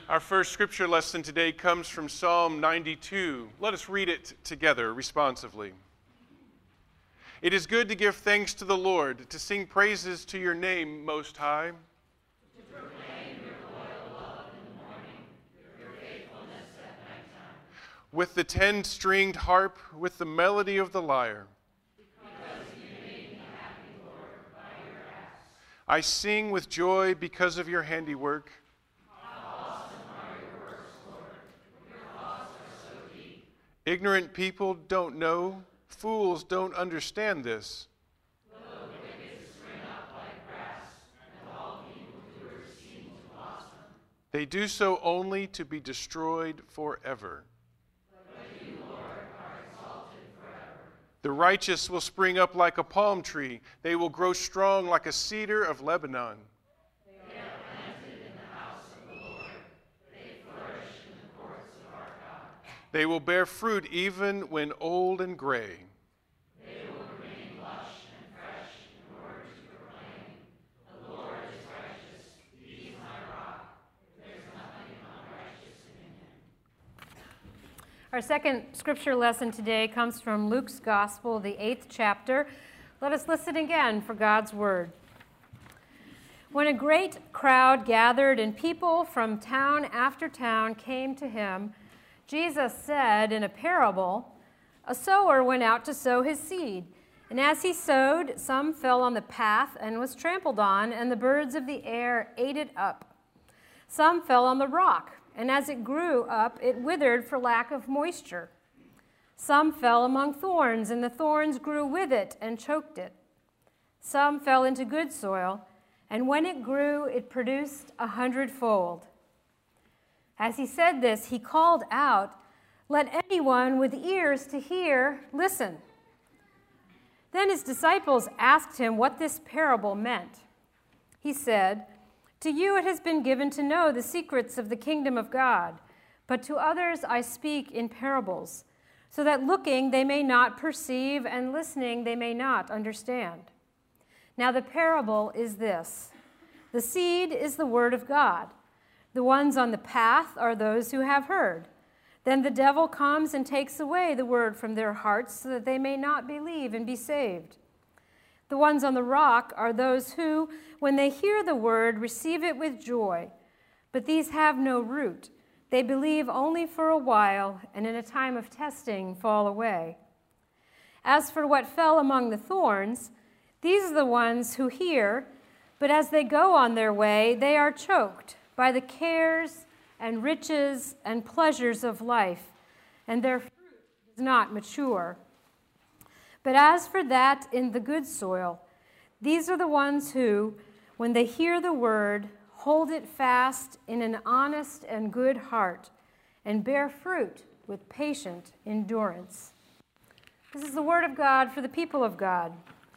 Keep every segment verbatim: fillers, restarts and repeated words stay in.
Our first scripture lesson today comes from Psalm ninety-two. Let us read it together responsively. It is good to give thanks to the Lord, to sing praises to your name, Most High. To proclaim your loyal love in the morning, your faithfulness at nighttime. With the ten-stringed harp, with the melody of the lyre. Because you made me happy, Lord, by your acts. I sing with joy because of your handiwork. Ignorant people don't know, fools don't understand this. The wicked spring up like grass, and all evildoers seem to blossom. They do so only to be destroyed forever. But you, Lord, are exalted forever. The righteous will spring up like a palm tree. They will grow strong like a cedar of Lebanon. They are planted in the house of the Lord. They flourish in the courts of our God. They will bear fruit even when old and gray. They will remain lush and fresh in order to proclaim, the Lord is righteous, he is my rock, there's nothing unrighteous in him. Our second scripture lesson today comes from Luke's Gospel, the eighth chapter. Let us listen again for God's word. When a great crowd gathered and people from town after town came to him, Jesus said in a parable, a sower went out to sow his seed, and as he sowed, some fell on the path and was trampled on, and the birds of the air ate it up. Some fell on the rock, and as it grew up, it withered for lack of moisture. Some fell among thorns, and the thorns grew with it and choked it. Some fell into good soil, and when it grew, it produced a hundredfold. As he said this, he called out, "Let anyone with ears to hear listen." Then his disciples asked him what this parable meant. He said, "To you it has been given to know the secrets of the kingdom of God, but to others I speak in parables, so that looking they may not perceive and listening they may not understand. Now the parable is this: the seed is the word of God. The ones on the path are those who have heard. Then the devil comes and takes away the word from their hearts so that they may not believe and be saved. The ones on the rock are those who, when they hear the word, receive it with joy. But these have no root. They believe only for a while, and in a time of testing fall away. As for what fell among the thorns, these are the ones who hear, but as they go on their way, they are choked by the cares and riches and pleasures of life, and their fruit does not mature. But as for that in the good soil, these are the ones who, when they hear the word, hold it fast in an honest and good heart, and bear fruit with patient endurance. This is the word of God for the people of God.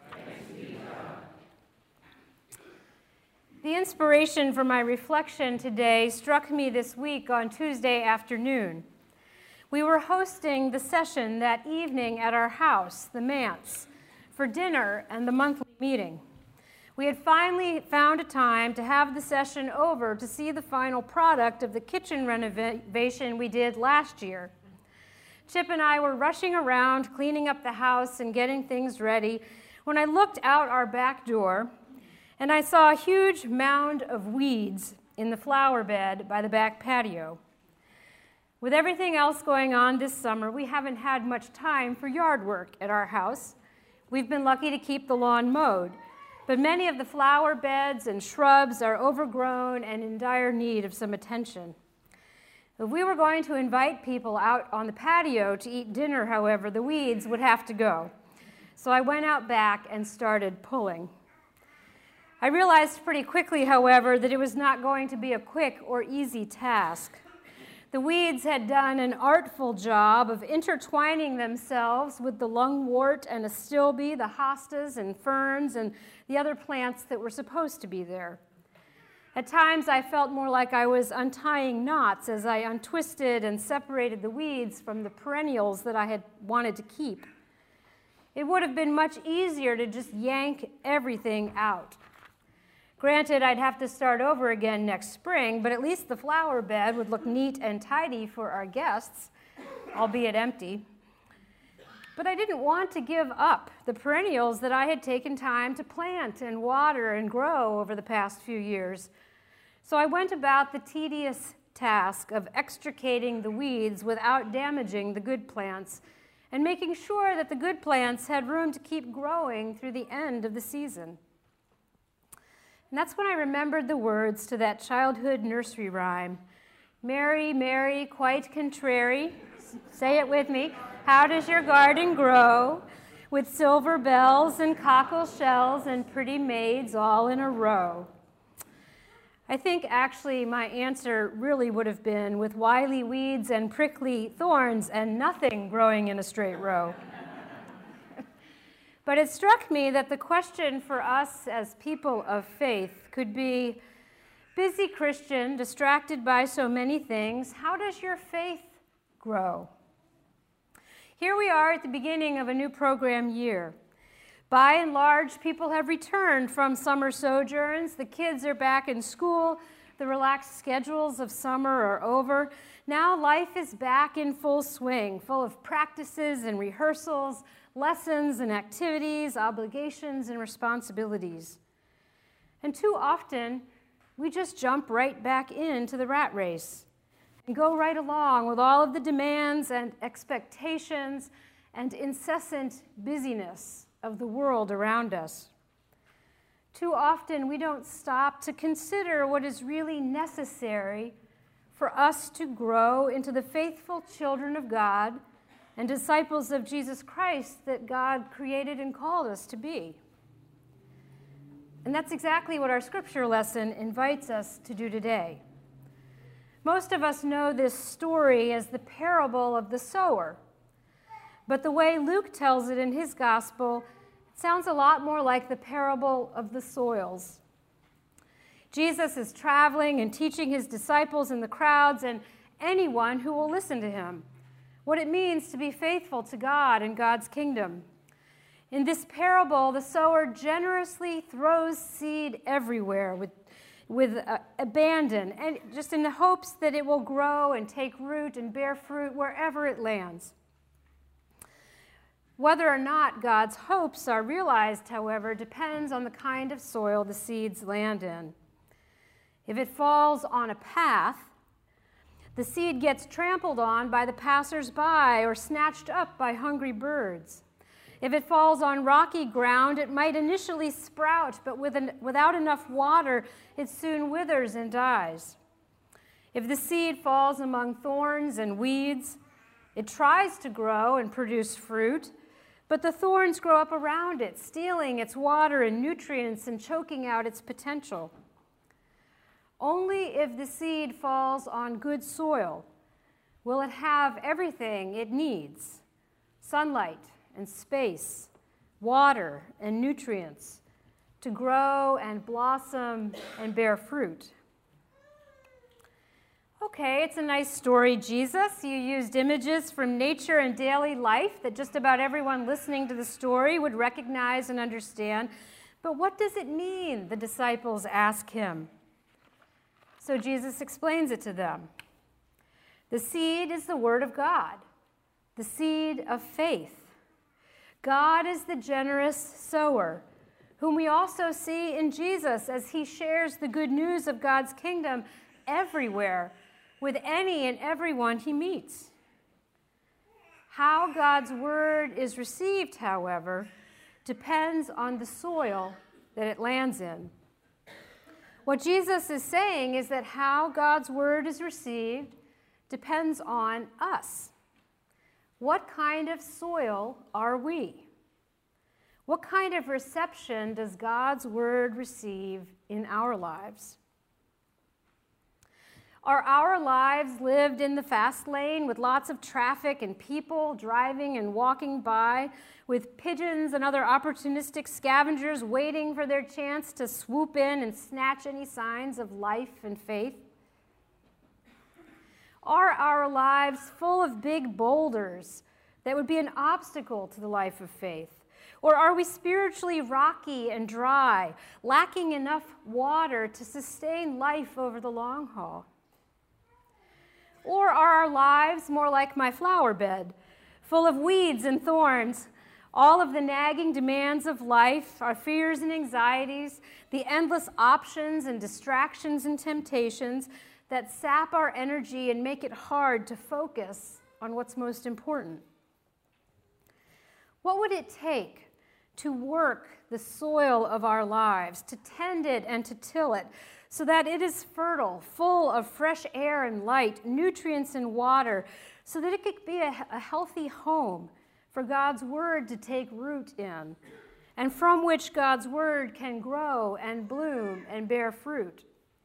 The inspiration for my reflection today struck me this week on Tuesday afternoon. We were hosting the session that evening at our house, the Manse, for dinner and the monthly meeting. We had finally found a time to have the session over to see the final product of the kitchen renovation we did last year. Chip and I were rushing around, cleaning up the house and getting things ready, when I looked out our back door, and I saw a huge mound of weeds in the flower bed by the back patio. With everything else going on this summer, we haven't had much time for yard work at our house. We've been lucky to keep the lawn mowed, but many of the flower beds and shrubs are overgrown and in dire need of some attention. If we were going to invite people out on the patio to eat dinner, however, the weeds would have to go. So I went out back and started pulling. I realized pretty quickly, however, that it was not going to be a quick or easy task. The weeds had done an artful job of intertwining themselves with the lungwort and astilbe, the hostas and ferns, and the other plants that were supposed to be there. At times, I felt more like I was untying knots as I untwisted and separated the weeds from the perennials that I had wanted to keep. It would have been much easier to just yank everything out. Granted, I'd have to start over again next spring, but at least the flower bed would look neat and tidy for our guests, albeit empty. But I didn't want to give up the perennials that I had taken time to plant and water and grow over the past few years. So I went about the tedious task of extricating the weeds without damaging the good plants and making sure that the good plants had room to keep growing through the end of the season. And that's when I remembered the words to that childhood nursery rhyme, "Mary, Mary, quite contrary," say it with me, "how does your garden grow, with silver bells and cockle shells and pretty maids all in a row?" I think actually my answer really would have been with wily weeds and prickly thorns and nothing growing in a straight row. But it struck me that the question for us as people of faith could be, busy Christian, distracted by so many things, how does your faith grow? Here we are at the beginning of a new program year. By and large, people have returned from summer sojourns. The kids are back in school. The relaxed schedules of summer are over. Now life is back in full swing, full of practices and rehearsals, lessons and activities, obligations and responsibilities. And too often, we just jump right back into the rat race and go right along with all of the demands and expectations and incessant busyness of the world around us. Too often, we don't stop to consider what is really necessary for us to grow into the faithful children of God and disciples of Jesus Christ that God created and called us to be. And that's exactly what our scripture lesson invites us to do today. Most of us know this story as the parable of the sower, but the way Luke tells it in his gospel, it sounds a lot more like the parable of the soils. Jesus is traveling and teaching his disciples and the crowds and anyone who will listen to him what it means to be faithful to God and God's kingdom. In this parable, the sower generously throws seed everywhere with, with uh, abandon, and just in the hopes that it will grow and take root and bear fruit wherever it lands. Whether or not God's hopes are realized, however, depends on the kind of soil the seeds land in. If it falls on a path, the seed gets trampled on by the passers-by or snatched up by hungry birds. If it falls on rocky ground, it might initially sprout, but with an, without enough water, it soon withers and dies. If the seed falls among thorns and weeds, it tries to grow and produce fruit, but the thorns grow up around it, stealing its water and nutrients and choking out its potential. Only if the seed falls on good soil will it have everything it needs: sunlight and space, water and nutrients, to grow and blossom and bear fruit. Okay, it's a nice story, Jesus. You used images from nature and daily life that just about everyone listening to the story would recognize and understand. But what does it mean, the disciples ask him? So Jesus explains it to them. The seed is the word of God, the seed of faith. God is the generous sower, whom we also see in Jesus as he shares the good news of God's kingdom everywhere with any and everyone he meets. How God's word is received, however, depends on the soil that it lands in. What Jesus is saying is that how God's word is received depends on us. What kind of soil are we? What kind of reception does God's word receive in our lives? Are our lives lived in the fast lane with lots of traffic and people driving and walking by, with pigeons and other opportunistic scavengers waiting for their chance to swoop in and snatch any signs of life and faith? Are our lives full of big boulders that would be an obstacle to the life of faith? Or are we spiritually rocky and dry, lacking enough water to sustain life over the long haul? Or are our lives more like my flower bed, full of weeds and thorns, all of the nagging demands of life, our fears and anxieties, the endless options and distractions and temptations that sap our energy and make it hard to focus on what's most important? What would it take to work the soil of our lives, to tend it and to till it, so that it is fertile, full of fresh air and light, nutrients and water, so that it could be a, a healthy home for God's Word to take root in, and from which God's Word can grow and bloom and bear fruit?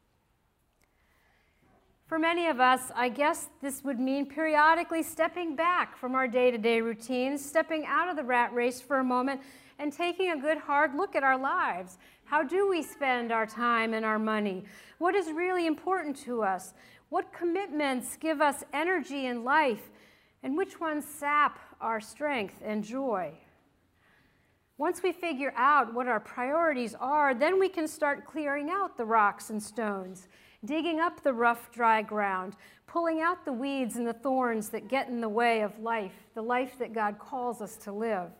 For many of us, I guess this would mean periodically stepping back from our day-to-day routines, stepping out of the rat race for a moment, and taking a good hard look at our lives. How do we spend our time and our money? What is really important to us? What commitments give us energy and life? And which ones sap our strength and joy? Once we figure out what our priorities are, then we can start clearing out the rocks and stones, digging up the rough, dry ground, pulling out the weeds and the thorns that get in the way of life, the life that God calls us to live.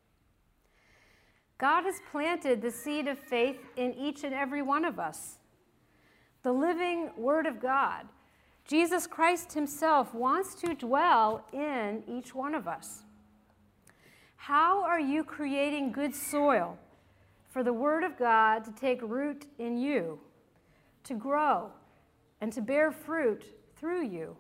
God has planted the seed of faith in each and every one of us. The living Word of God, Jesus Christ himself, wants to dwell in each one of us. How are you creating good soil for the Word of God to take root in you, to grow, and to bear fruit through you?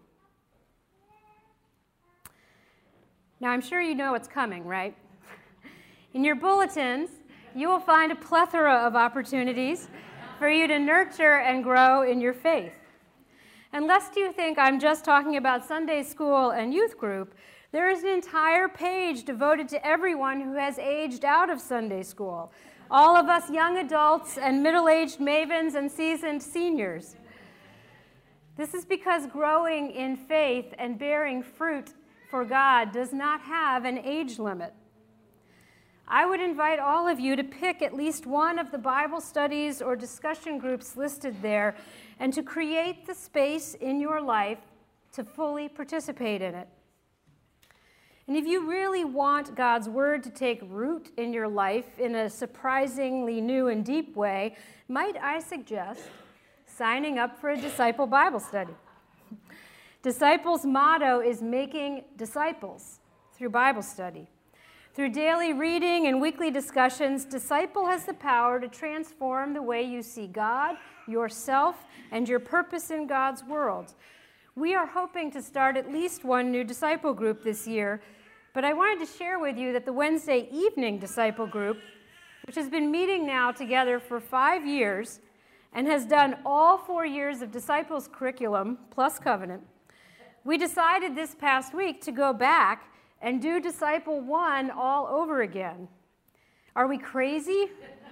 Now, I'm sure you know what's coming, right? In your bulletins, you will find a plethora of opportunities for you to nurture and grow in your faith. And lest you think I'm just talking about Sunday school and youth group, there is an entire page devoted to everyone who has aged out of Sunday school, all of us young adults and middle-aged mavens and seasoned seniors. This is because growing in faith and bearing fruit for God does not have an age limit. I would invite all of you to pick at least one of the Bible studies or discussion groups listed there and to create the space in your life to fully participate in it. And if you really want God's Word to take root in your life in a surprisingly new and deep way, might I suggest signing up for a Disciple Bible study? Disciple's motto is making disciples through Bible study. Through daily reading and weekly discussions, Disciple has the power to transform the way you see God, yourself, and your purpose in God's world. We are hoping to start at least one new Disciple group this year, but I wanted to share with you that the Wednesday evening Disciple group, which has been meeting now together for five years and has done all four years of Disciples curriculum plus Covenant, we decided this past week to go back and do Disciple One all over again. Are we crazy?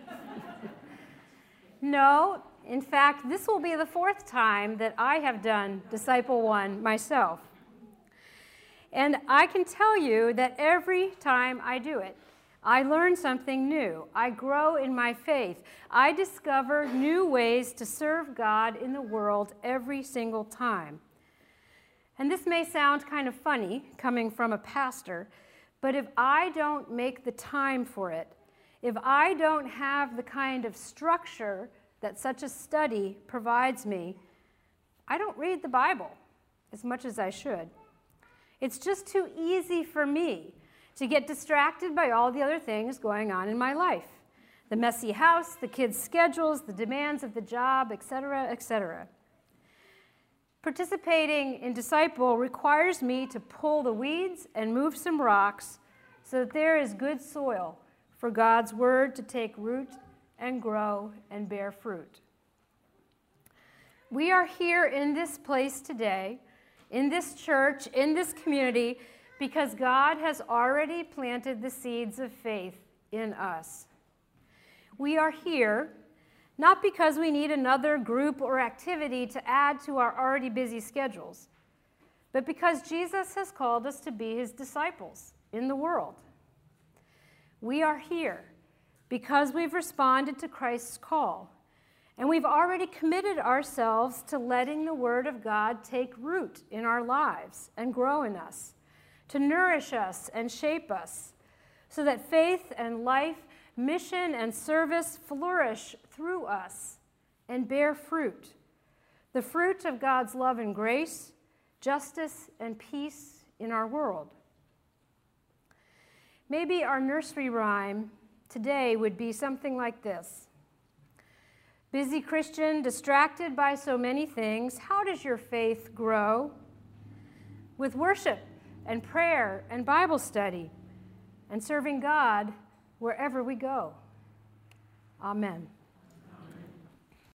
No. In fact, this will be the fourth time that I have done Disciple One myself. And I can tell you that every time I do it, I learn something new. I grow in my faith. I discover new ways to serve God in the world every single time. And this may sound kind of funny coming from a pastor, but if I don't make the time for it, if I don't have the kind of structure that such a study provides me, I don't read the Bible as much as I should. It's just too easy for me to get distracted by all the other things going on in my life. The messy house, the kids' schedules, the demands of the job, et cetera, et cetera. Participating in Disciple requires me to pull the weeds and move some rocks so that there is good soil for God's Word to take root and grow and bear fruit. We are here in this place today, in this church, in this community, because God has already planted the seeds of faith in us. We are here not because we need another group or activity to add to our already busy schedules, but because Jesus has called us to be his disciples in the world. We are here because we've responded to Christ's call, and we've already committed ourselves to letting the Word of God take root in our lives and grow in us, to nourish us and shape us, so that faith and life, mission and service flourish through us and bear fruit, the fruit of God's love and grace, justice and peace in our world. Maybe our nursery rhyme today would be something like this. Busy Christian, distracted by so many things, how does your faith grow? With worship and prayer and Bible study and serving God wherever we go. Amen.